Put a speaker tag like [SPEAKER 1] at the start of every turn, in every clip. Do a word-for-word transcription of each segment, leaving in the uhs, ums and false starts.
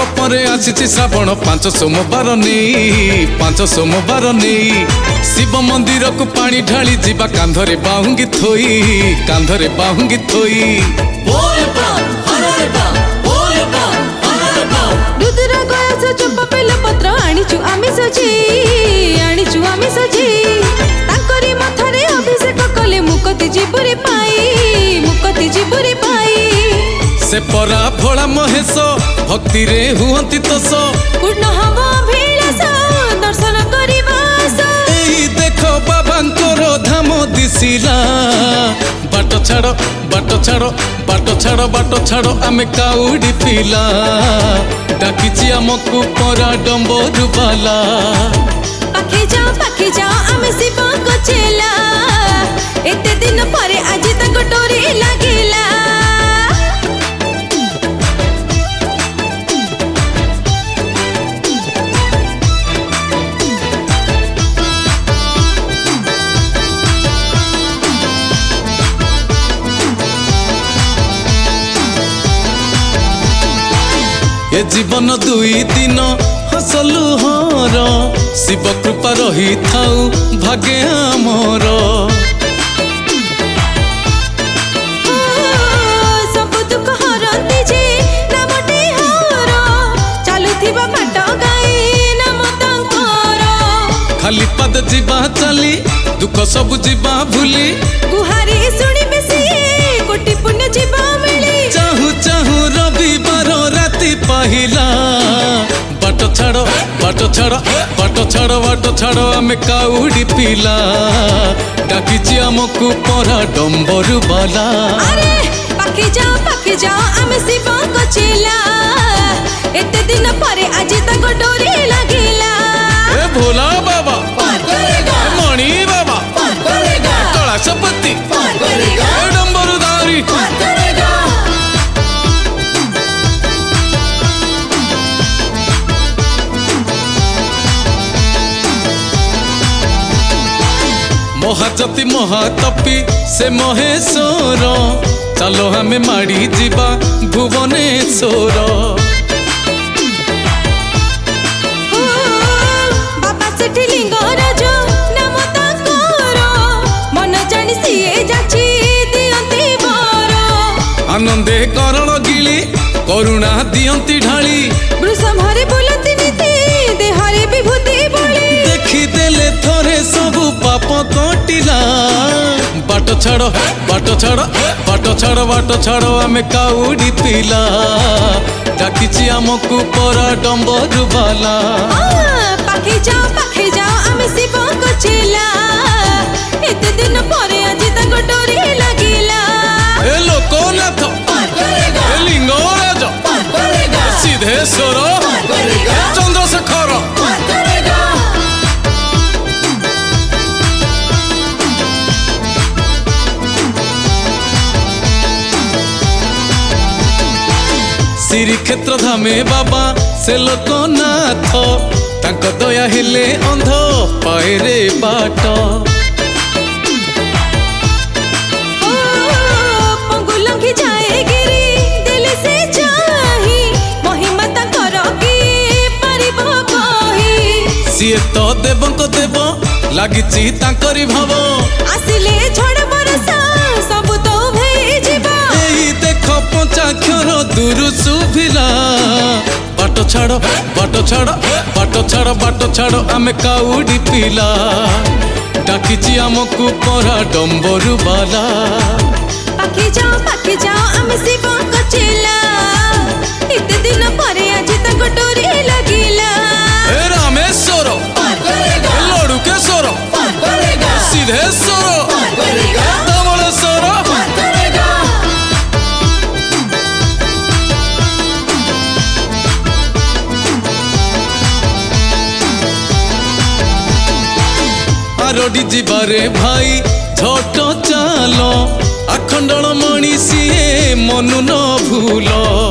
[SPEAKER 1] तपरे आसी श्रावण पांच सोमवार नहीं पांच सोमवार नहीं शिव मंदिर को पानी ढाली जीवा कांधरे बाहुंगी थोई कांधरे बाहुंगी थोई
[SPEAKER 2] पत्र आनीचु आमी सजी आनीचु आमी सजी तांकरी मथरे अभिषेक कले मुक्ति जीवरे पाई मुक्ति जीवरे पाई
[SPEAKER 1] से परा भोला महेश भक्ति रे हुअंती तोष
[SPEAKER 2] पूर्ण हवा अभिलाष दर्शन करिवास
[SPEAKER 1] एही देखो बाबांकर धाम दिसिला बाट छाड़ बाट छाड़ बाट छाड़ बाट छाड़ आमे काउडी पिला डाकिची आमको परा डंबरू बाला
[SPEAKER 2] पाखे जाओ पाखे जाओ आमे शिव को चेला एते दिन परे आज तक डोरी लागिला
[SPEAKER 1] ए जीवन दुई दिन हसलु हर शिव कृपा रही थाऊ भाग्य आमर
[SPEAKER 2] सब दुख हरती जे नामटे हर चालुथिबा बाट गाई नाम तांकर
[SPEAKER 1] खाली पाद जीवा चली दुख सब जीवा भूली
[SPEAKER 2] गुहारी सुनी बेसी कोटि पुण्य जीवा मिली
[SPEAKER 1] चाहू चाहू रविवार राति पहिला बाट छाड़ बाट छाड़ बाट छाड़ बाट छाड़ आमे काउडी पिला डाकिची आमको परा डंबरू बाला
[SPEAKER 2] अरे पाखे जाओ पाखे जाओ आमे शिव को चेला एते दिन परे आज तक डोरी लागिला
[SPEAKER 1] ए भोला बाबा मणि बाबा कलाशपति डंबरू धारी महाजति महातपी से महेश्वर चलो हमें माड़ी जीवा भुवनेश्वर
[SPEAKER 2] बाबा सेठी लिंगराज नाम तांकर मन जानी सिए जाची दियंती बर
[SPEAKER 1] आनंदे करण गिली करुणा दियंती ढाली
[SPEAKER 2] वृषभरे बुलती नीति देहरे विभूति बली
[SPEAKER 1] देखी देले थरे सबु पाप कटिला बाट छाड़ बाट छाड़ बाट छाड़ बाट छाड़ आमे काउडी पिला डाकिची आमको परा डंबरू बाला
[SPEAKER 2] पाखे जाओ पाखे जाओ आमे शिव को चेला एते दिन परे आज तक डोरी लागिला
[SPEAKER 1] ए लोकनाथ ए लिंगराज सिद्धेश्वर चंद्रशेखर श्री क्षेत्र धामे बाबा से लोकनाथ तांको दया हेले अंध पाएरे बाट
[SPEAKER 2] पंगुलंघी जाए गिरी दिल से चाही महिमा तांकर की परिबो कही
[SPEAKER 1] सीए तो देवंक देव लागिची तांकरी भाव
[SPEAKER 2] आसिले झड़ बरसा सब तो भई जीवा
[SPEAKER 1] एही देखो पंचाक्षर दूर सुभिला बाट छाड़ बाट छाड़ बाट छाड़ बाट छाड़ आमे काउडी पिला डाकिची आमको परा डंबरू बाला
[SPEAKER 2] पाखे जाओ पाखे जाओ आमे शिव को चेला एते दिन परे आज तक डोरी लागिला
[SPEAKER 1] ए रामेश्वर लड़ुकेश्वर सिद्धेश्वर धवलेश्वर आरोडी जीवारे भाई झट चालो आखंडल मणि सीए मनु न भूल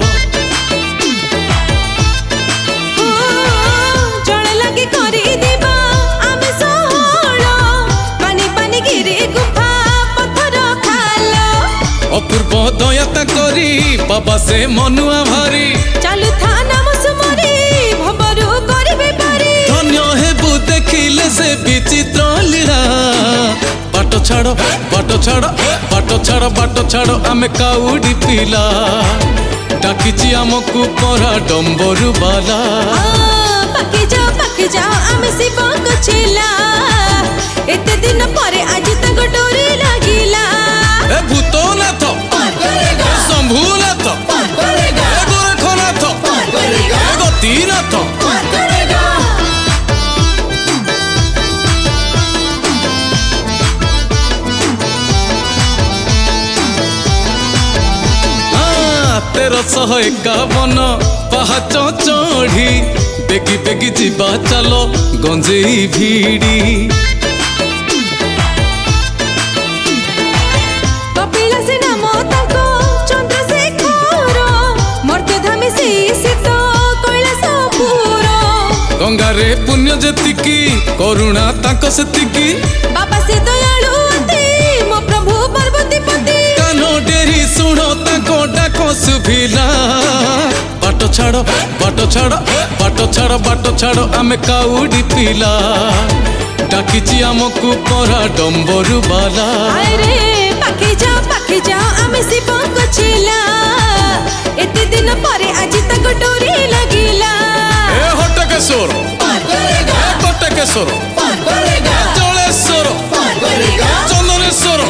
[SPEAKER 2] जल लगे करी देबा आमे सहळ पानी पानी गिरी गुफा पत्थर खालो
[SPEAKER 1] अपूर्व दयाता करी बाबा से मनुआ भारी
[SPEAKER 2] चालू था नाम सुम
[SPEAKER 1] ଛାଡ଼ ବାଟ ଛାଡ଼ ବାଟ ଛାଡ଼ ବାଟ ଛାଡ଼ ଆମେ କାଉଡ଼ି ପିଲା ଡାକିଛି ଆମକୁ ପରା ଡମ୍ବରୁ ବାଲା
[SPEAKER 2] ପାଖି ଯାଅ ପାଖି ଯାଅ ଆମେ ଶିବଙ୍କ ଛେଲା ଏତେ ଦିନ ପରେ ଆଜି ତାଙ୍କ ଡୋରି ଲାଗିଲା
[SPEAKER 1] ଏ ଭୂତନାଥ ଏ ଶମ୍ଭୁନାଥ ଏ ଗୋରଖନାଥ ଏ ଗତିନାଥ ତେରଶହ ଏକାବନ ପାହାଚ ଚଢ଼ି ବେଗି ବେଗି ଯିବା ଚାଲ ଗଞ୍ଜେଇ ଭିଡ଼ି
[SPEAKER 2] କପିଳାସୀ ନାମ ତାଙ୍କ ଚନ୍ଦ୍ରଶେଖର ମର୍ତ୍ତ୍ୟଧାମୀ ସେଇ ଶୀତ କୈଳାସପୁର
[SPEAKER 1] ଗଙ୍ଗାରେ ପୁଣ୍ୟ ଯେତିକି କରୁଣା ତାଙ୍କ ସେତିକି
[SPEAKER 2] ବାବା ସେ ଦୟାଳୁ ଅତି ମୋ ପ୍ରଭୁ ପାର୍ବତୀପତି
[SPEAKER 1] କାନ ଡେରି ଶୁଣ ତାଙ୍କ ଡାକ ଶୁଭିଲା ବାଟ ଛାଡ଼ ବାଟ ଛାଡ଼ ବାଟ ଛାଡ଼ ବାଟ ଛାଡ଼ ଆମେ କାଉଡ଼ି ପିଲା ଡାକିଛି ଆମକୁ ପରା ଡମ୍ବରୁ ବାଲା
[SPEAKER 2] ଆରେ ପାଖି ଯାଅ ପାଖି ଯାଅ ଆମେ ଶିବଙ୍କ ଛେଲା ଏତେ ଦିନ ପରେ ଆଜି ତାଙ୍କ ଡୋରି ଲାଗିଲା
[SPEAKER 1] ଏ ହଟକେଶ୍ୱର ଏ କଟକେଶ୍ୱର ଜଳେଶ୍ୱର ଚନ୍ଦନେଶ୍ୱର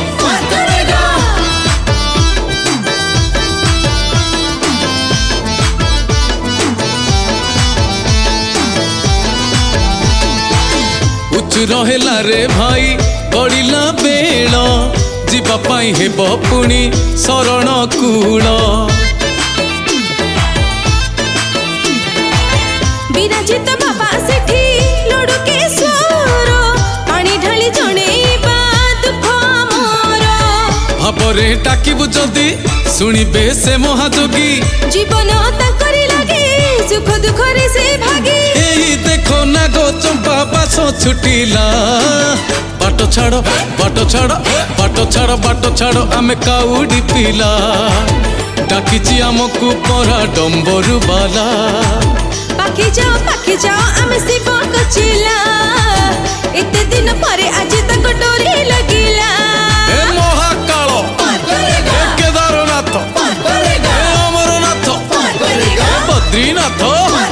[SPEAKER 1] ରହିଲା ରେ ଭାଇ ଗଡ଼ିଲା ବେଳ ଯିବା ପାଇଁ ହେବ ପୁଣି ଶରଣ କୂଳ
[SPEAKER 2] ବିରାଜିତ ବାବା ସେଠି ଲଡ଼ୁକେଶ୍ୱର ପାଣି ଢାଳି ଜଣେଇବା ଦୁଃଖ ଆମର
[SPEAKER 1] ଭାବରେ ଡାକିବୁ ଯଦି ଶୁଣିବେ ସେ ମହାଯୋଗୀ
[SPEAKER 2] ଜୀବନ ତାଙ୍କରି ଲାଗି ସୁଖ ଦୁଃଖରେ ସେ ଭାଗି
[SPEAKER 1] ଏହି ଦେଖ ନାଗ ଚମ୍ପା ବାସ ଛୁଟିଲା ବାଟ ଛାଡ଼ ବାଟ ଛାଡ଼ ବାଟ ଛାଡ଼ ବାଟ ଛାଡ଼ ଆମେ କାଉଡ଼ି ପିଲା ଡାକିଛି ଆମକୁ ପରା ଡମ୍ବରୁ ବାଲା
[SPEAKER 2] ପାଖି ଯାଅ ପାଖି ଯାଅ ଆମେ ଶିବଙ୍କ ଛେଲା ଏତେ ଦିନ ପରେ ଆଜି ତାଙ୍କ ଡୋରି ଲାଗିଲା
[SPEAKER 1] ଏ ମହାକାଳ ଏ କେଦାରନାଥ ଏ ଅମରନାଥ ଏ ବଦ୍ରୀନାଥ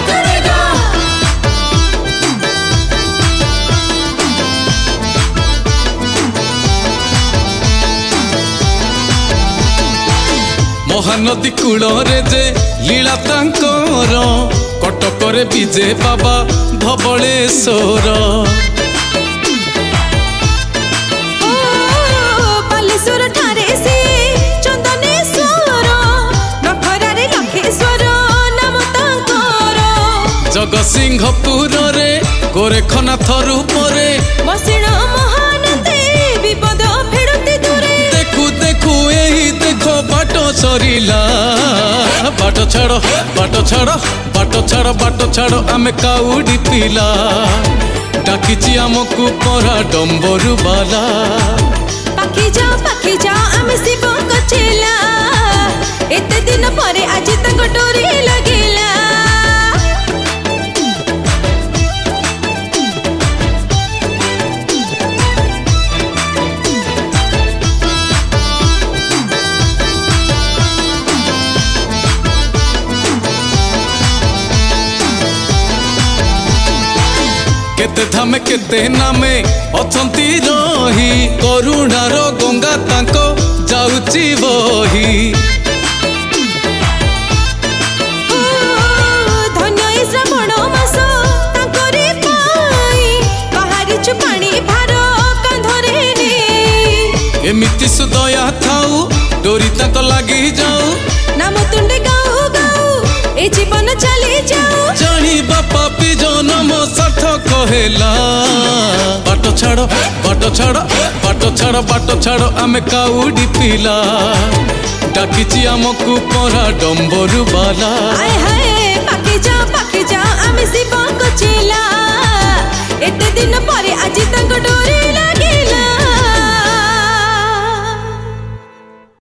[SPEAKER 1] ମହାନଦୀ କୂଳରେ ଯେ ଲୀଳା ତାଙ୍କର କଟକରେ ବିଜେ ବାବା ଧବଳେଶ୍ୱର
[SPEAKER 2] ବାଲେଶ୍ୱର ଠାରେ ସେ ଚନ୍ଦନେଶ୍ୱର ନଖରାରେ ଲକ୍ଷେଶ୍ୱର ନାମ ତାଙ୍କର
[SPEAKER 1] ଜଗତସିଂହପୁରରେ ଗୋରେଖନାଥ ରୂପରେ
[SPEAKER 2] ବସିଣ ମହାନଦୀ ବିପଦ ଫେରନ୍ତି ଦୂରେ
[SPEAKER 1] ଦେଖୁ ଦେଖୁ ଏହି ଦେଖ ବାଟ ସରିଲା ବାଟ ଛାଡ଼ ବାଟ ଛାଡ଼ ବାଟ ଛାଡ଼ ବାଟ ଛାଡ଼ ଆମେ କାଉଡ଼ି ପିଲା ଡାକିଛି ଆମକୁ ପରା ଡମ୍ବରୁ ବାଲା
[SPEAKER 2] ପାଖି ଯାଅ ପାଖି ଯାଅ ଆମେ ଶିବଙ୍କ ଛେଲା ଏତେ ଦିନ ପରେ ଆଜି ତାଙ୍କ ଡୋରି ଲାଗିଲା
[SPEAKER 1] କେତେ ଧାମେ କେତେ ନାମେ ଅଛନ୍ତି ରହି କରୁଣାର ଗଙ୍ଗା ତାଙ୍କ ଯାଉଛି ବହି
[SPEAKER 2] ଧନ୍ୟ ଏ ଶ୍ରାବଣ ମାସ ତାଙ୍କରି ପାଇଁ ବାହାରିଛୁ ପାଣି ଭାର କାନ୍ଧରେ ନେଇ
[SPEAKER 1] ଏମିତି ସୁଦୟା ଥାଉ ଡୋରି ତାଙ୍କ ଲାଗି ଯାଉ
[SPEAKER 2] ନାମ ତୁଣ୍ଡେ ଗାଉ ଗାଉ ଏ ଜୀବନ ଚାଲି ଯାଉ
[SPEAKER 1] ଜାଣିବା ପାପି ଜନମ ସାର୍ଥକ ହେଲା ବାଟ ଛାଡ଼ ବାଟ ଛାଡ଼ ବାଟ ଛାଡ଼ ବାଟ ଛାଡ଼ ଆମେ କାଉଡ଼ି ପିଲା ଡାକିଛି ଆମକୁ ପରା ଡମ୍ବରୁ ବାଲା